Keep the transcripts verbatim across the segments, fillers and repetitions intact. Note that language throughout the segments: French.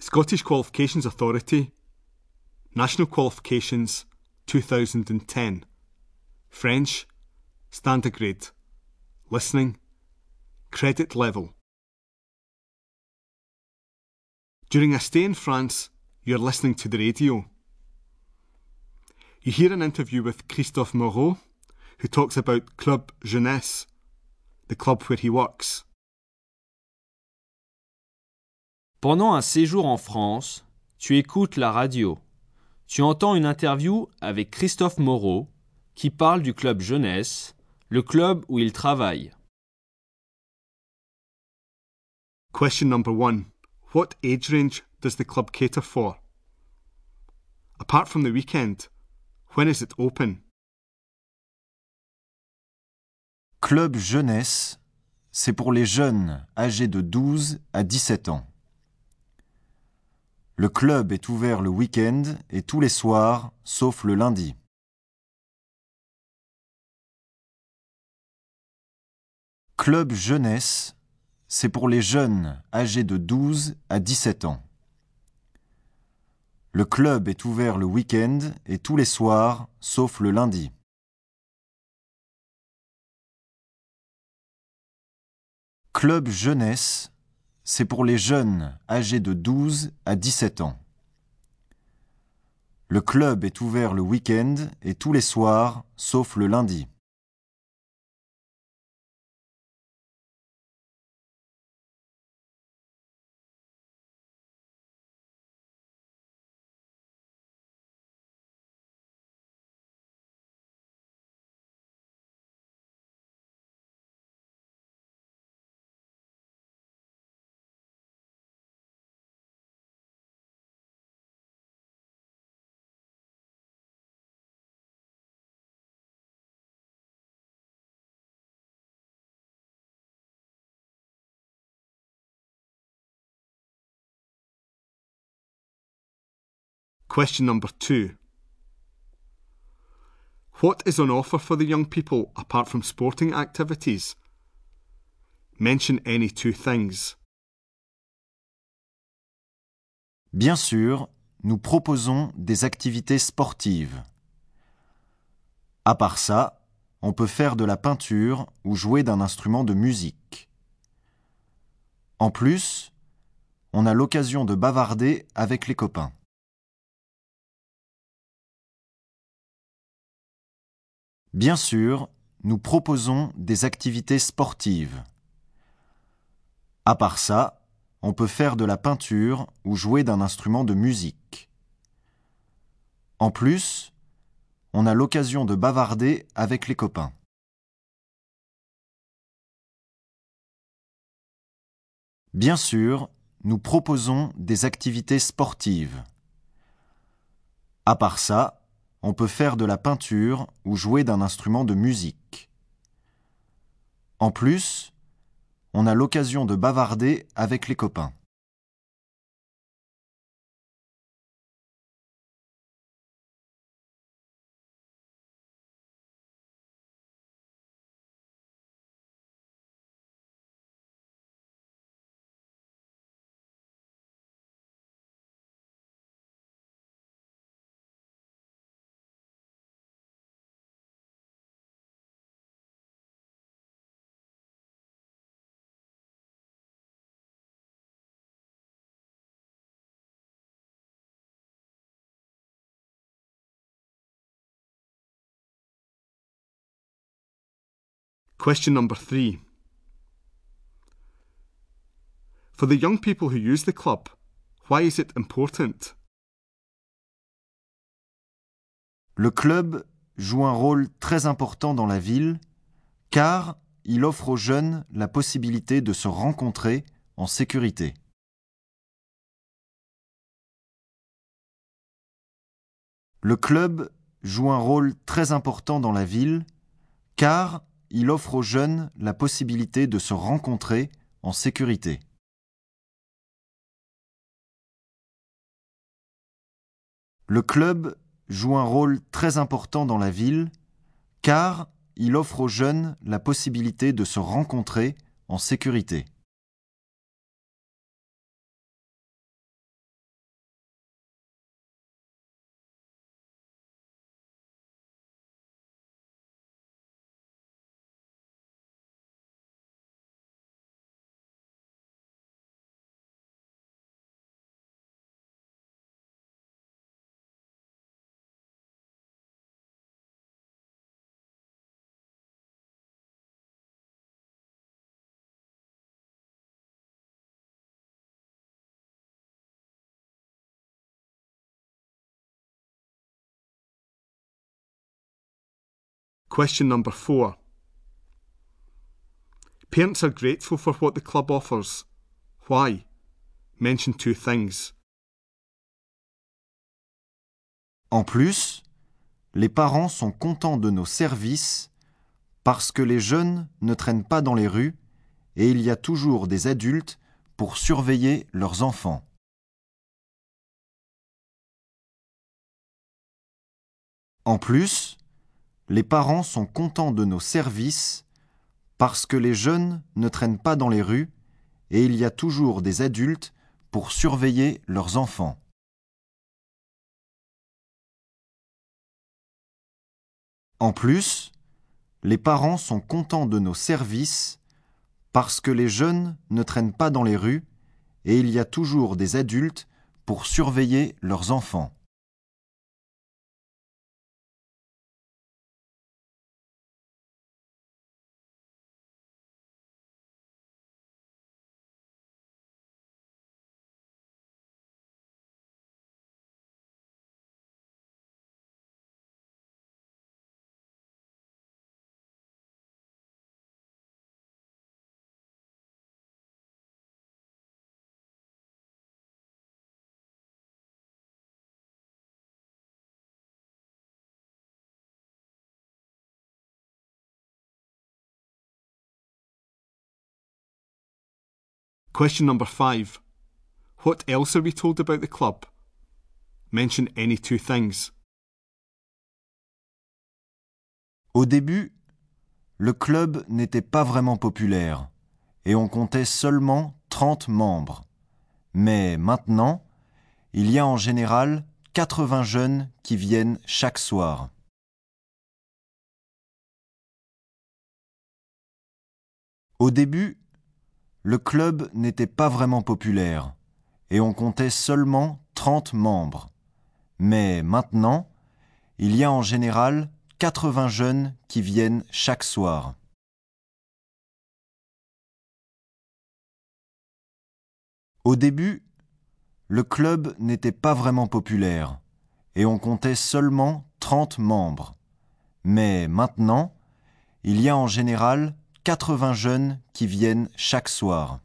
Scottish Qualifications Authority, National Qualifications two thousand ten, French, Standard Grade, Listening, Credit Level. During a stay in France, you're listening to the radio. You hear an interview with Christophe Moreau, who talks about Club Jeunesse, the club where he works. Pendant un séjour en France, tu écoutes la radio. Tu entends une interview avec Christophe Moreau qui parle du club Jeunesse, le club où il travaille. Question number one. What age range does the club cater for? Apart from the weekend, when is it open? Club Jeunesse, c'est pour les jeunes âgés de douze à dix-sept ans. Le club est ouvert le week-end et tous les soirs, sauf le lundi. Club Jeunesse, c'est pour les jeunes âgés de douze à dix-sept ans. Le club est ouvert le week-end et tous les soirs, sauf le lundi. Club Jeunesse, c'est pour les jeunes âgés de douze à dix-sept ans. Le club est ouvert le week-end et tous les soirs, sauf le lundi. Question number two. What is on offer for the young people apart from sporting activities? Mention any two things. Bien sûr, nous proposons des activités sportives. À part ça, on peut faire de la peinture ou jouer d'un instrument de musique. En plus, on a l'occasion de bavarder avec les copains. Bien sûr, nous proposons des activités sportives. À part ça, on peut faire de la peinture ou jouer d'un instrument de musique. En plus, on a l'occasion de bavarder avec les copains. Bien sûr, nous proposons des activités sportives. À part ça, on peut faire de la peinture ou jouer d'un instrument de musique. En plus, on a l'occasion de bavarder avec les copains. Question number three. For the young people who use the club, why is it important? Le club joue un rôle très important dans la ville car il offre aux jeunes la possibilité de se rencontrer en sécurité. Le club joue un rôle très important dans la ville car il offre aux jeunes la possibilité de se rencontrer en sécurité. Le club joue un rôle très important dans la ville car il offre aux jeunes la possibilité de se rencontrer en sécurité. Question number four. Parents are grateful for what the club offers. Why? Mention two things. En plus, les parents sont contents de nos services parce que les jeunes ne traînent pas dans les rues et il y a toujours des adultes pour surveiller leurs enfants. En plus, les parents sont contents de nos services parce que les jeunes ne traînent pas dans les rues et il y a toujours des adultes pour surveiller leurs enfants. En plus, les parents sont contents de nos services parce que les jeunes ne traînent pas dans les rues et il y a toujours des adultes pour surveiller leurs enfants. Question number five. What else are we told about the club? Mention any two things. Au début, le club n'était pas vraiment populaire et on comptait seulement trente membres. Mais maintenant, il y a en général quatre-vingts jeunes qui viennent chaque soir. Au début, le club n'était pas vraiment populaire et on comptait seulement trente membres. Mais maintenant, il y a en général quatre-vingts jeunes qui viennent chaque soir. Au début, le club n'était pas vraiment populaire et on comptait seulement trente membres. Mais maintenant, il y a en général quatre-vingts jeunes qui viennent chaque soir.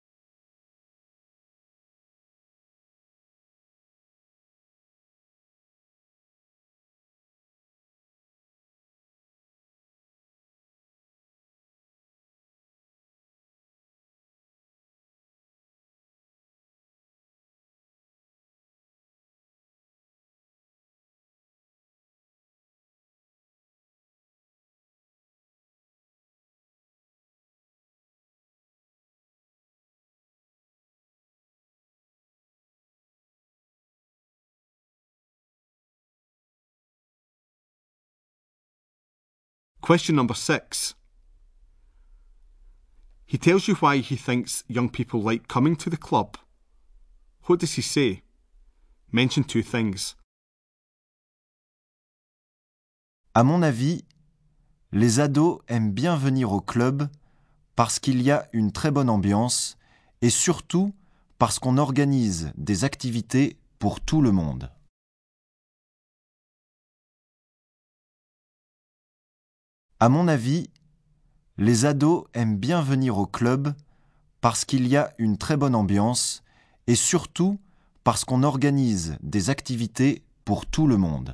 Question number six. He tells you why he thinks young people like coming to the club. What does he say? Mention two things. À mon avis, les ados aiment bien venir au club parce qu'il y a une très bonne ambiance et surtout parce qu'on organise des activités pour tout le monde. À mon avis, les ados aiment bien venir au club parce qu'il y a une très bonne ambiance et surtout parce qu'on organise des activités pour tout le monde.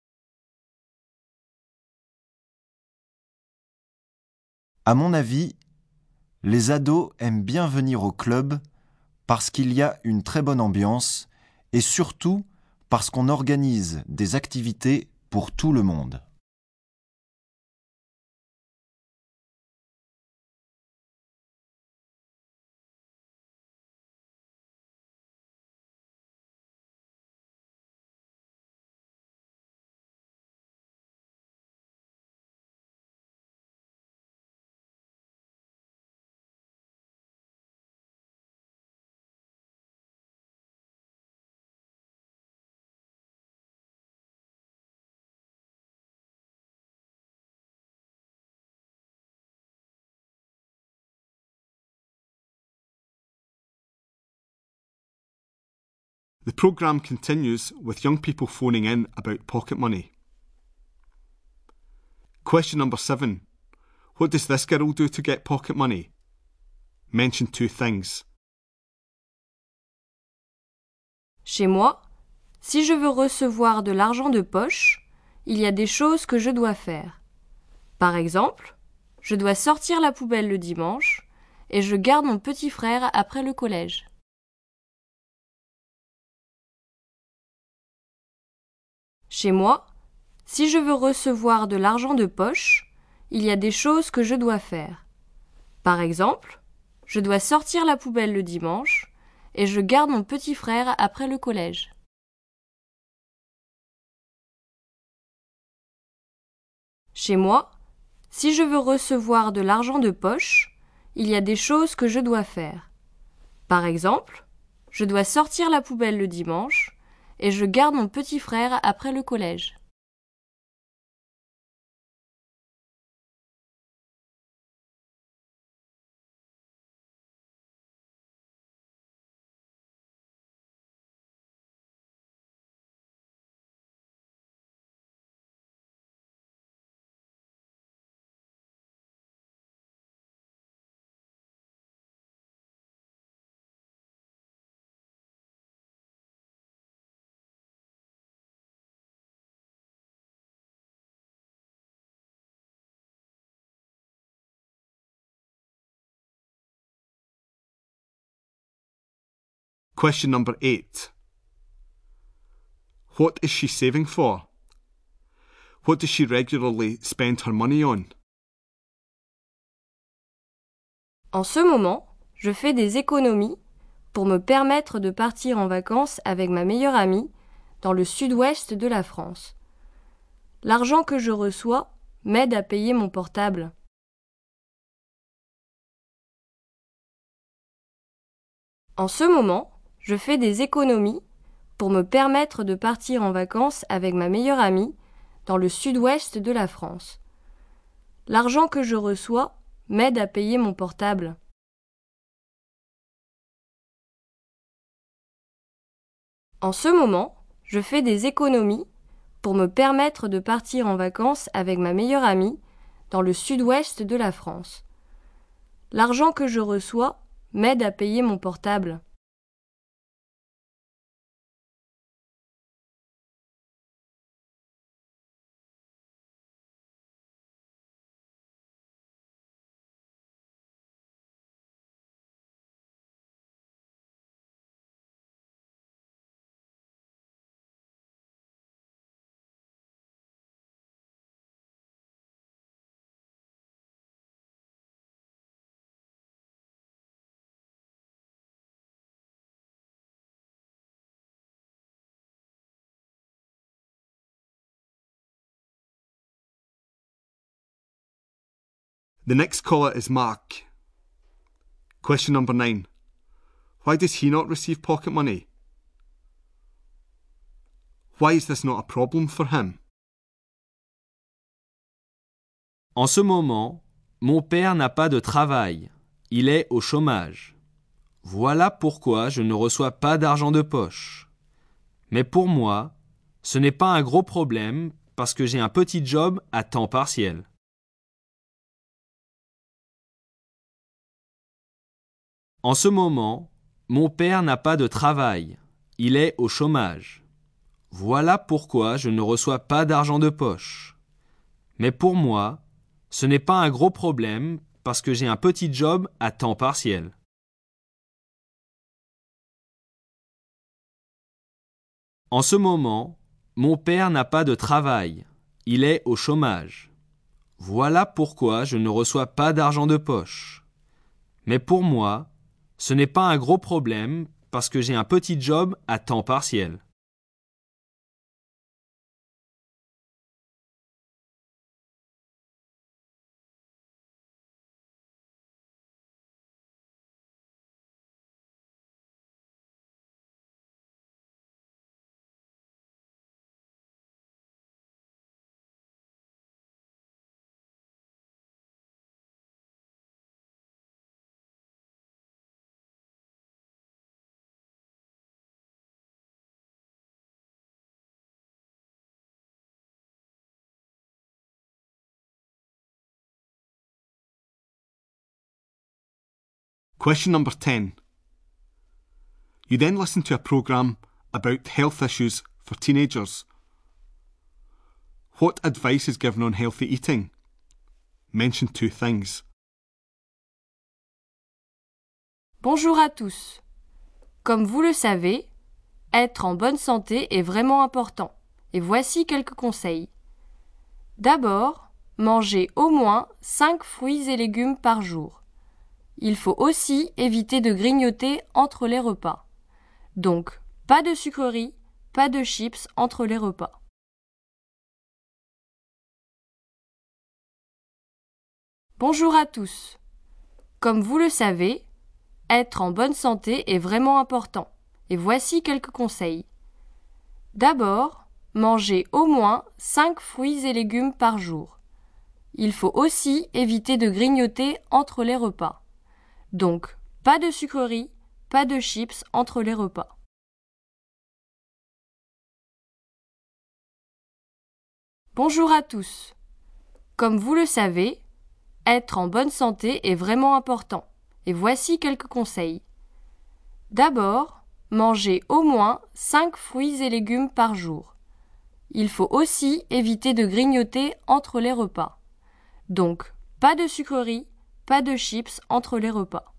À mon avis, les ados aiment bien venir au club parce qu'il y a une très bonne ambiance et surtout parce qu'on organise des activités pour tout le monde. The programme continues with young people phoning in about pocket money. Question number seven. What does this girl do to get pocket money? Mention two things. Chez moi, si je veux recevoir de l'argent de poche, il y a des choses que je dois faire. Par exemple, je dois sortir la poubelle le dimanche et je garde mon petit frère après le collège. Chez moi, si je veux recevoir de l'argent de poche, il y a des choses que je dois faire. Par exemple, je dois sortir la poubelle le dimanche et je garde mon petit frère après le collège. Chez moi, si je veux recevoir de l'argent de poche, il y a des choses que je dois faire. Par exemple, je dois sortir la poubelle le dimanche et je garde mon petit frère après le collège. Question number eight. What is she saving for? What does she regularly spend her money on? En ce moment, je fais des économies pour me permettre de partir en vacances avec ma meilleure amie dans le sud-ouest de la France. L'argent que je reçois m'aide à payer mon portable. En ce moment, je fais des économies pour me permettre de partir en vacances avec ma meilleure amie dans le sud-ouest de la France. L'argent que je reçois m'aide à payer mon portable. En ce moment, je fais des économies pour me permettre de partir en vacances avec ma meilleure amie dans le sud-ouest de la France. L'argent que je reçois m'aide à payer mon portable. The next caller is Mark. Question number nine. Why does he not receive pocket money? Why is this not a problem for him? En ce moment, mon père n'a pas de travail. Il est au chômage. Voilà pourquoi je ne reçois pas d'argent de poche. Mais pour moi, ce n'est pas un gros problème parce que j'ai un petit job à temps partiel. En ce moment, mon père n'a pas de travail. Il est au chômage. Voilà pourquoi je ne reçois pas d'argent de poche. Mais pour moi, ce n'est pas un gros problème parce que j'ai un petit job à temps partiel. En ce moment, mon père n'a pas de travail. Il est au chômage. Voilà pourquoi je ne reçois pas d'argent de poche. Mais pour moi, ce n'est pas un gros problème parce que j'ai un petit job à temps partiel. Question number ten. You then listen to a programme about health issues for teenagers. What advice is given on healthy eating? Mention two things. Bonjour à tous. Comme vous le savez, être en bonne santé est vraiment important. Et voici quelques conseils. D'abord, mangez au moins cinq fruits et légumes par jour. Il faut aussi éviter de grignoter entre les repas. Donc, pas de sucreries, pas de chips entre les repas. Bonjour à tous. Comme vous le savez, être en bonne santé est vraiment important. Et voici quelques conseils. D'abord, mangez au moins cinq fruits et légumes par jour. Il faut aussi éviter de grignoter entre les repas. Donc, pas de sucreries, pas de chips entre les repas. Bonjour à tous. Comme vous le savez, être en bonne santé est vraiment important. Et voici quelques conseils. D'abord, mangez au moins cinq fruits et légumes par jour. Il faut aussi éviter de grignoter entre les repas. Donc, pas de sucreries, pas de chips entre les repas.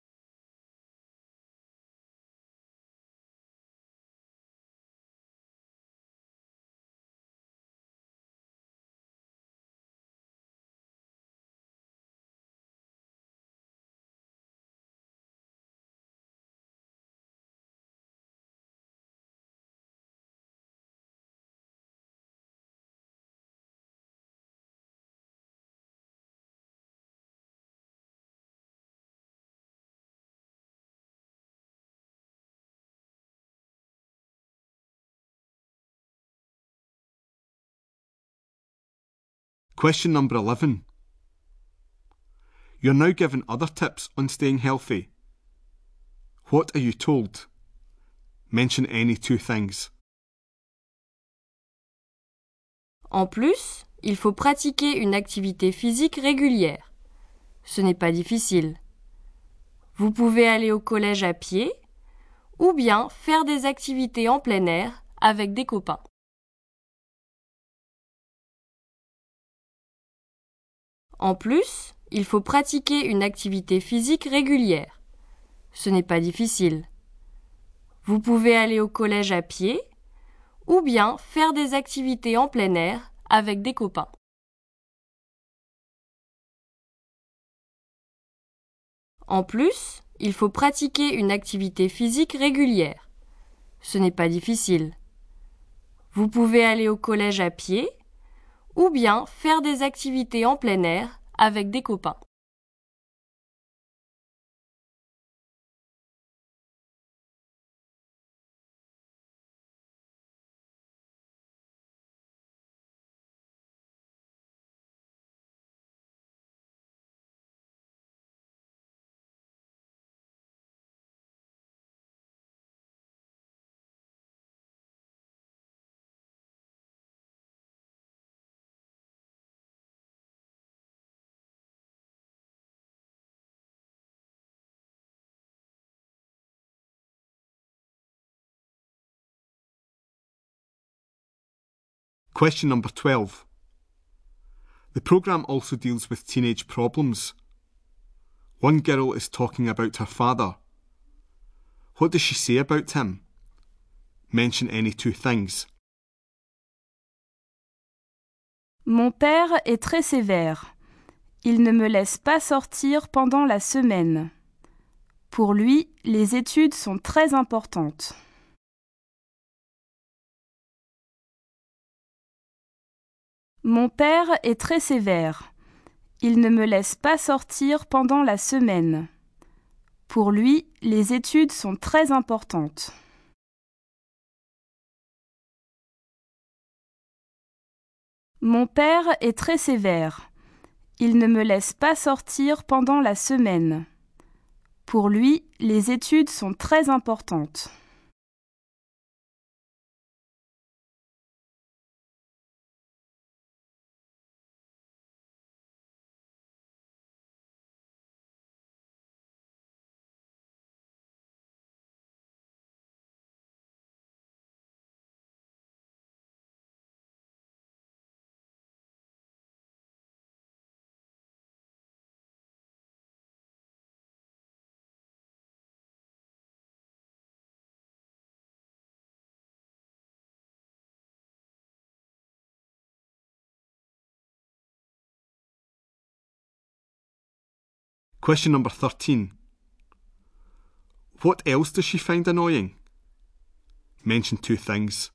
Question number eleven. You're now given other tips on staying healthy. What are you told? Mention any two things. En plus, il faut pratiquer une activité physique régulière. Ce n'est pas difficile. Vous pouvez aller au collège à pied ou bien faire des activités en plein air avec des copains. En plus, il faut pratiquer une activité physique régulière. Ce n'est pas difficile. Vous pouvez aller au collège à pied ou bien faire des activités en plein air avec des copains. En plus, il faut pratiquer une activité physique régulière. Ce n'est pas difficile. Vous pouvez aller au collège à pied ou bien faire des activités en plein air avec des copains. Question number twelve. The programme also deals with teenage problems. One girl is talking about her father. What does she say about him? Mention any two things. Mon père est très sévère. Il ne me laisse pas sortir pendant la semaine. Pour lui, les études sont très importantes. Mon père est très sévère. Il ne me laisse pas sortir pendant la semaine. Pour lui, les études sont très importantes. Mon père est très sévère. Il ne me laisse pas sortir pendant la semaine. Pour lui, les études sont très importantes. Question number thirteen. What else does she find annoying? Mention two things.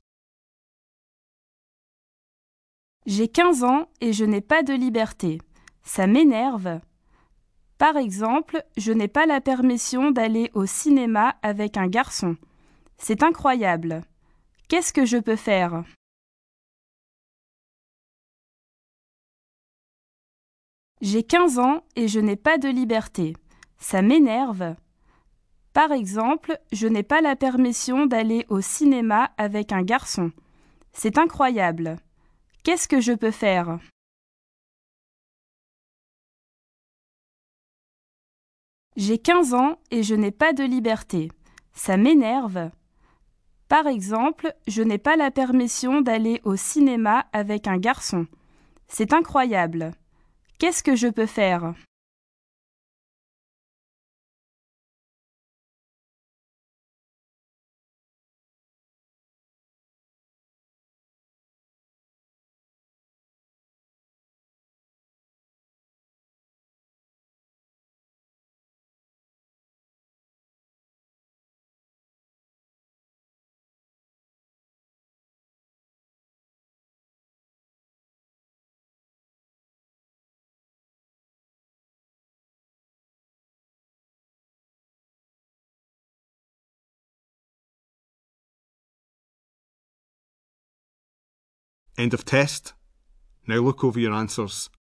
J'ai quinze ans et je n'ai pas de liberté. Ça m'énerve. Par exemple, je n'ai pas la permission d'aller au cinéma avec un garçon. C'est incroyable. Qu'est-ce que je peux faire? J'ai quinze ans et je n'ai pas de liberté. Ça m'énerve. Par exemple, je n'ai pas la permission d'aller au cinéma avec un garçon. C'est incroyable. Qu'est-ce que je peux faire? J'ai quinze ans et je n'ai pas de liberté. Ça m'énerve. Par exemple, je n'ai pas la permission d'aller au cinéma avec un garçon. C'est incroyable. Qu'est-ce que je peux faire? End of test. Now look over your answers.